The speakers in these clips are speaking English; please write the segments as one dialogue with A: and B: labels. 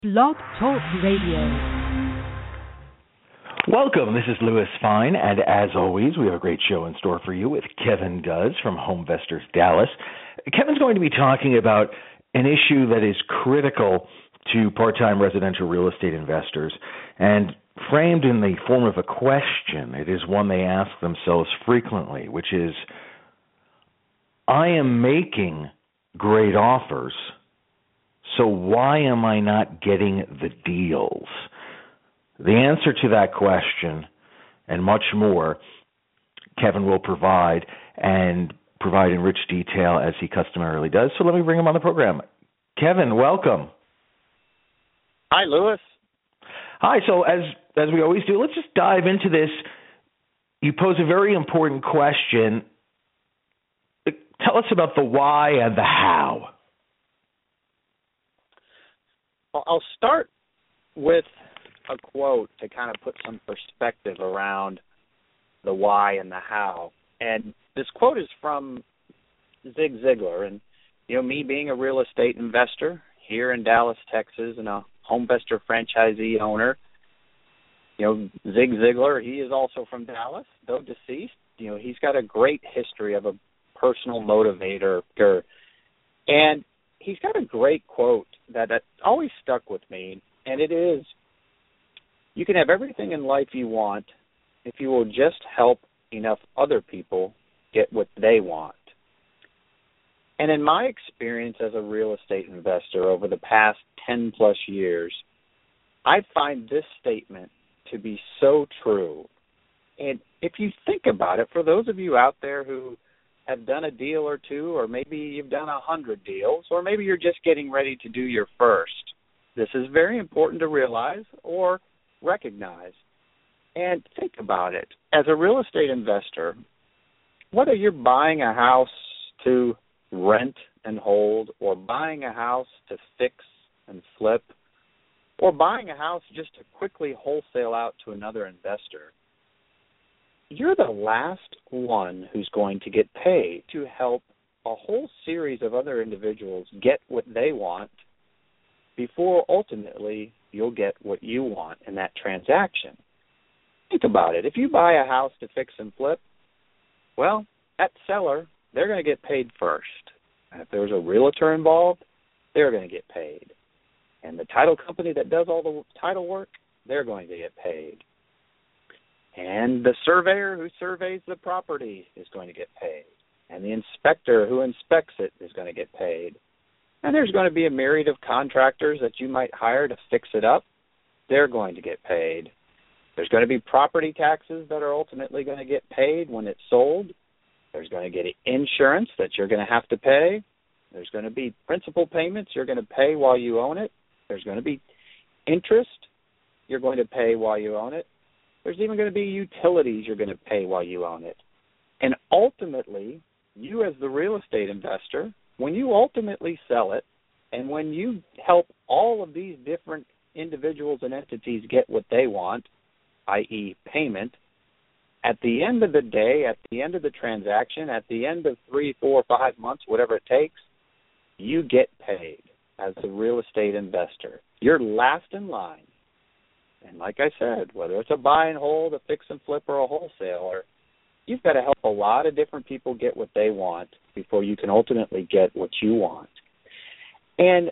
A: Blog Talk Radio.
B: Welcome. This is Louis Fine, and as always, we have a great show in store for you with Kevin Guz from HomeVestors Dallas. Kevin's going to be talking about an issue that is critical to part-time residential real estate investors, and framed in the form of a question. It is one they ask themselves frequently, which is, I am making great offers, so why am I not getting the deals? The answer to that question and much more, Kevin will provide and provide in rich detail as he customarily does. So let me bring him on the program. Kevin, welcome.
C: Hi, Louis.
B: Hi. So as we always do, let's just dive into this. You pose a very important question. Tell us about the why and the how.
C: I'll start with a quote to kind of put some perspective around the why and the how. And this quote is from Zig Ziglar. And, me being a real estate investor here in Dallas, Texas, and a HomeVestor franchisee owner, Zig Ziglar, he is also from Dallas, though deceased. He's got a great history of a personal motivator. And he's got a great quote that always stuck with me, and it is, you can have everything in life you want if you will just help enough other people get what they want. And in my experience as a real estate investor over the past 10 plus years, I find this statement to be so true. And if you think about it, for those of you out there who have done a deal or two, or maybe you've done 100 deals, or maybe you're just getting ready to do your first, this is very important to realize or recognize. And think about it. As a real estate investor, whether you're buying a house to rent and hold, or buying a house to fix and flip, or buying a house just to quickly wholesale out to another investor, you're the last one who's going to get paid to help a whole series of other individuals get what they want before ultimately you'll get what you want in that transaction. Think about it. If you buy a house to fix and flip, well, that seller, they're going to get paid first. And if there's a realtor involved, they're going to get paid. And the title company that does all the title work, they're going to get paid. And the surveyor who surveys the property is going to get paid. And the inspector who inspects it is going to get paid. And there's going to be a myriad of contractors that you might hire to fix it up. They're going to get paid. There's going to be property taxes that are ultimately going to get paid when it's sold. There's going to get insurance that you're going to have to pay. There's going to be principal payments you're going to pay while you own it. There's going to be interest you're going to pay while you own it. There's even going to be utilities you're going to pay while you own it. And ultimately, you as the real estate investor, when you ultimately sell it, and when you help all of these different individuals and entities get what they want, i.e. payment, at the end of the day, at the end of the transaction, at the end of 3, 4, 5 months, whatever it takes, you get paid as the real estate investor. You're last in line. And like I said, whether it's a buy and hold, a fix and flip, or a wholesaler, you've got to help a lot of different people get what they want before you can ultimately get what you want. And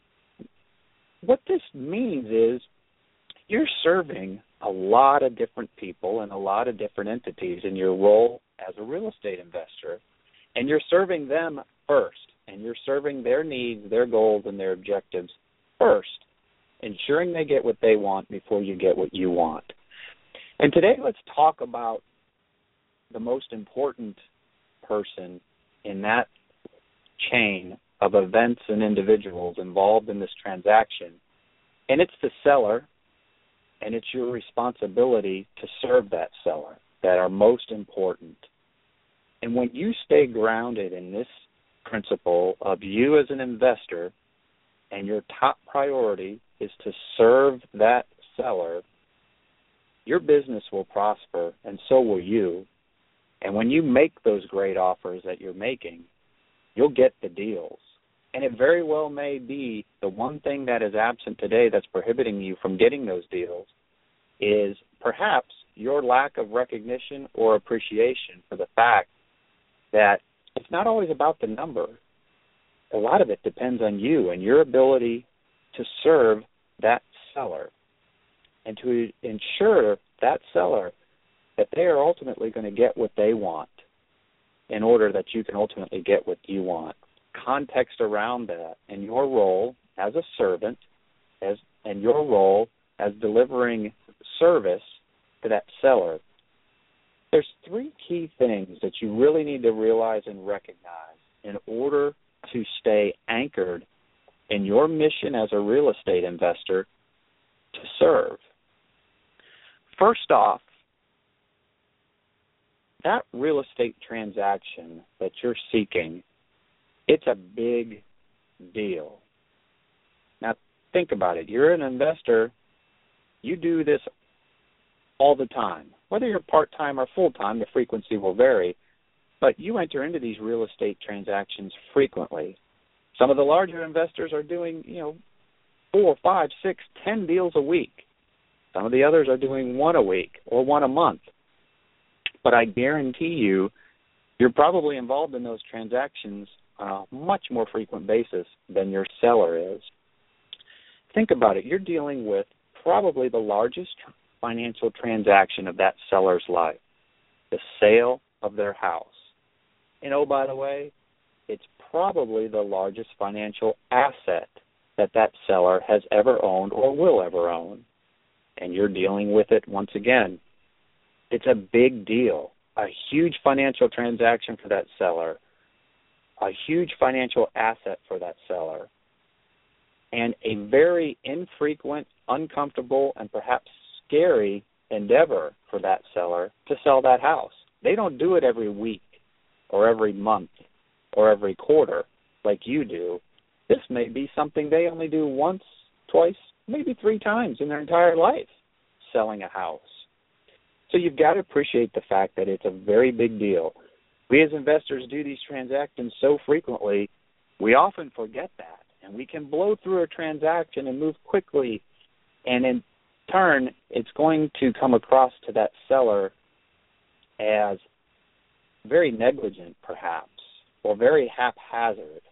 C: what this means is you're serving a lot of different people and a lot of different entities in your role as a real estate investor, and you're serving them first, and you're serving their needs, their goals, and their objectives first, ensuring they get what they want before you get what you want. And today let's talk about the most important person in that chain of events and individuals involved in this transaction. And it's the seller, and it's your responsibility to serve that seller that are most important. And when you stay grounded in this principle of you as an investor, and your top priority is to serve that seller, your business will prosper, and so will you. And when you make those great offers that you're making, you'll get the deals. And it very well may be the one thing that is absent today that's prohibiting you from getting those deals is perhaps your lack of recognition or appreciation for the fact that it's not always about the number. A lot of it depends on you and your ability to serve that seller and to ensure that seller that they are ultimately going to get what they want in order that you can ultimately get what you want. Context around that and your role as a servant and your role as delivering service to that seller. There's three key things that you really need to realize and recognize in order to stay anchored in your mission as a real estate investor to serve. First off, that real estate transaction that you're seeking, it's a big deal. Now, think about it. You're an investor. You do this all the time. Whether you're part-time or full-time, the frequency will vary, but you enter into these real estate transactions frequently. Some of the larger investors are doing, 4, 5, 6, 10 deals a week. Some of the others are doing one a week or one a month. But I guarantee you, you're probably involved in those transactions on a much more frequent basis than your seller is. Think about it. You're dealing with probably the largest financial transaction of that seller's life, the sale of their house. And oh, by the way, it's probably the largest financial asset that seller has ever owned or will ever own. And you're dealing with it once again. It's a big deal, a huge financial transaction for that seller, a huge financial asset for that seller, and a very infrequent, uncomfortable, and perhaps scary endeavor for that seller to sell that house. They don't do it every week or every month or every quarter like you do. This may be something they only do once, twice, maybe 3 times in their entire life, selling a house. So you've got to appreciate the fact that it's a very big deal. We as investors do these transactions so frequently, we often forget that. And we can blow through a transaction and move quickly. And in turn, it's going to come across to that seller as very negligent, perhaps, or very haphazard.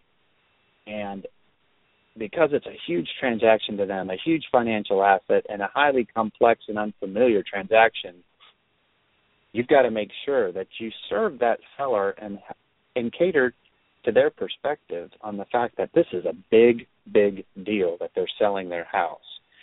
C: And because it's a huge transaction to them, a huge financial asset, and a highly complex and unfamiliar transaction, you've got to make sure that you serve that seller and cater to their perspective on the fact that this is a big, big deal that they're selling their house.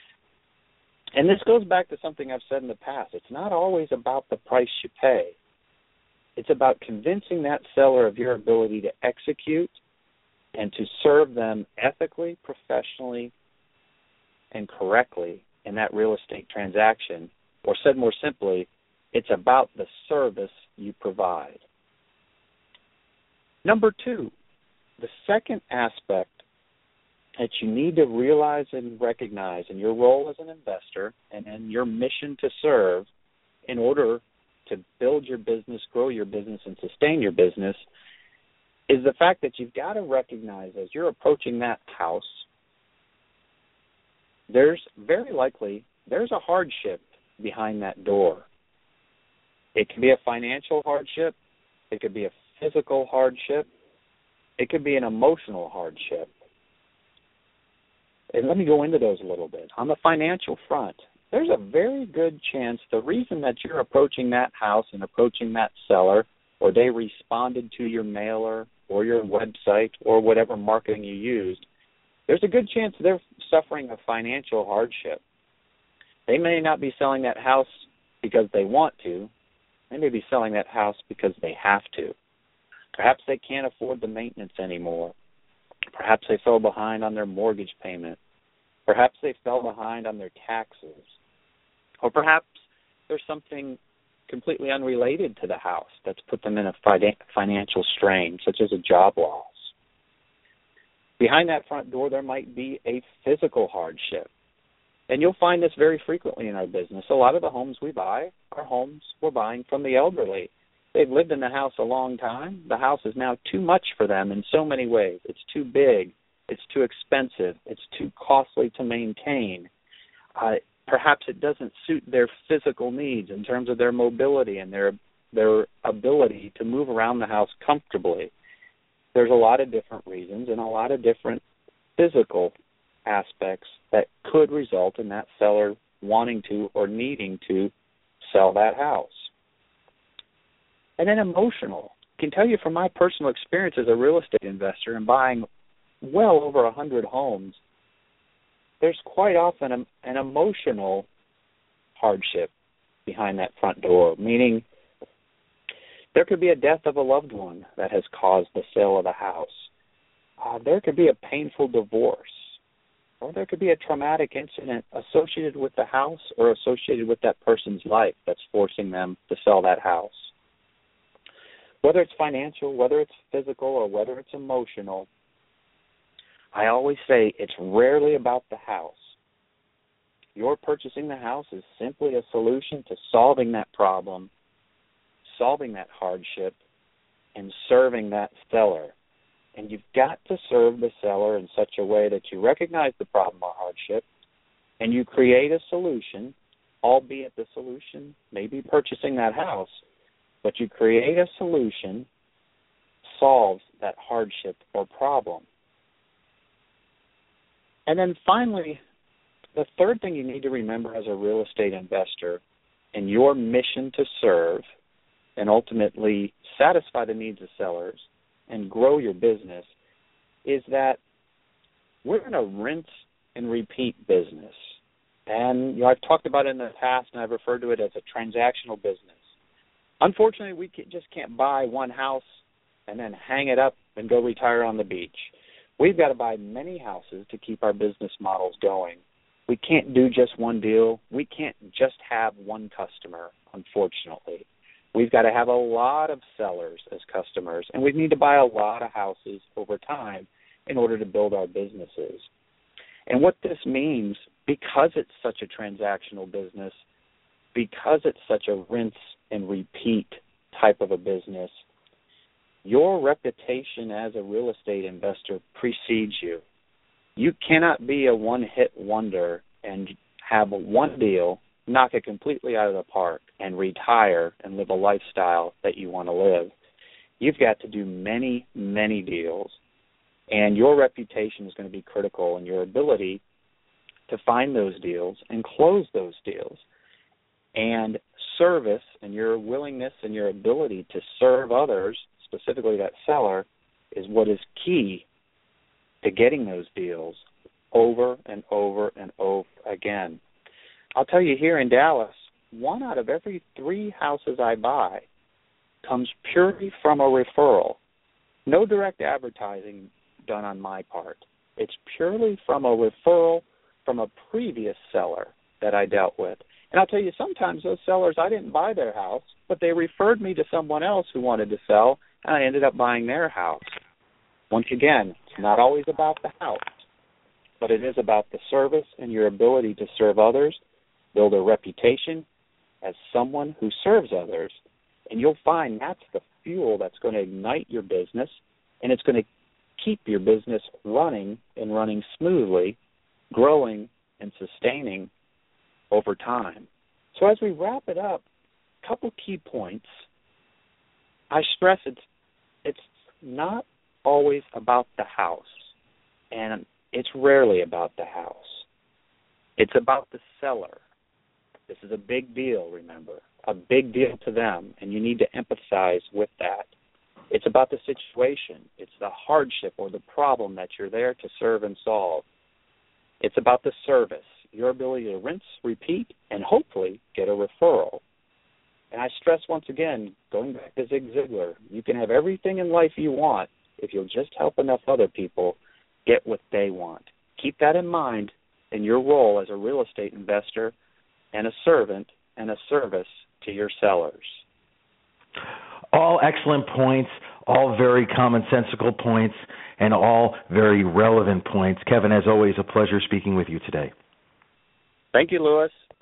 C: And this goes back to something I've said in the past. It's not always about the price you pay. It's about convincing that seller of your ability to execute and to serve them ethically, professionally, and correctly in that real estate transaction. Or said more simply, it's about the service you provide. Number 2, the second aspect that you need to realize and recognize in your role as an investor and in your mission to serve in order to build your business, grow your business, and sustain your business is the fact that you've got to recognize as you're approaching that house, there's a hardship behind that door. It can be a financial hardship. It could be a physical hardship. It could be an emotional hardship. And let me go into those a little bit. On the financial front, there's a very good chance the reason that you're approaching that house and approaching that seller, or they responded to your mailer or your website or whatever marketing you used, there's a good chance they're suffering a financial hardship. They may not be selling that house because they want to. They may be selling that house because they have to. Perhaps they can't afford the maintenance anymore. Perhaps they fell behind on their mortgage payment. Perhaps they fell behind on their taxes. Or perhaps there's something completely unrelated to the house that's put them in a financial strain, such as a job loss. Behind that front door, there might be a physical hardship. And you'll find this very frequently in our business. A lot of the homes we buy are homes we're buying from the elderly. They've lived in the house a long time. The house is now too much for them in so many ways. It's too big. it's too expensive, it's too costly to maintain. Perhaps it doesn't suit their physical needs in terms of their mobility and their ability to move around the house comfortably. There's a lot of different reasons and a lot of different physical aspects that could result in that seller wanting to or needing to sell that house. And then emotional. I can tell you from my personal experience as a real estate investor and buying well over 100 homes, there's quite often an emotional hardship behind that front door, meaning there could be a death of a loved one that has caused the sale of the house. There could be a painful divorce, or there could be a traumatic incident associated with the house or associated with that person's life that's forcing them to sell that house. Whether it's financial, whether it's physical, or whether it's emotional, I always say it's rarely about the house. Your purchasing the house is simply a solution to solving that problem, solving that hardship, and serving that seller. And you've got to serve the seller in such a way that you recognize the problem or hardship and you create a solution, albeit the solution may be purchasing that house, but you create a solution solves that hardship or problem. And then finally, the third thing you need to remember as a real estate investor in your mission to serve and ultimately satisfy the needs of sellers and grow your business is that we're in a rinse and repeat business. And I've talked about it in the past, and I've referred to it as a transactional business. Unfortunately, we just can't buy one house and then hang it up and go retire on the beach. We've got to buy many houses to keep our business models going. We can't do just one deal. We can't just have one customer, unfortunately. We've got to have a lot of sellers as customers, and we need to buy a lot of houses over time in order to build our businesses. And what this means, because it's such a transactional business, because it's such a rinse and repeat type of a business, your reputation as a real estate investor precedes you. You cannot be a one-hit wonder and have one deal, knock it completely out of the park, and retire and live a lifestyle that you want to live. You've got to do many, many deals, and your reputation is going to be critical in your ability to find those deals and close those deals. And service and your willingness and your ability to serve others, specifically that seller, is what is key to getting those deals over and over and over again. I'll tell you, here in Dallas, 1 out of every 3 houses I buy comes purely from a referral. No direct advertising done on my part. It's purely from a referral from a previous seller that I dealt with. And I'll tell you, sometimes those sellers, I didn't buy their house, but they referred me to someone else who wanted to sell, and I ended up buying their house. Once again, it's not always about the house, but it is about the service and your ability to serve others, build a reputation as someone who serves others, and you'll find that's the fuel that's going to ignite your business, and it's going to keep your business running and running smoothly, growing and sustaining over time. So as we wrap it up, a couple key points. I stress it's not always about the house, and it's rarely about the house. It's about the seller. This is a big deal, remember, a big deal to them, and you need to empathize with that. It's about the situation. It's the hardship or the problem that you're there to serve and solve. It's about the service, your ability to rinse, repeat, and hopefully get a referral. And I stress once again, going back to Zig Ziglar, you can have everything in life you want if you'll just help enough other people get what they want. Keep that in mind in your role as a real estate investor and a servant and a service to your sellers.
B: All excellent points, all very commonsensical points, and all very relevant points. Kevin, as always, a pleasure speaking with you today.
C: Thank you, Louis.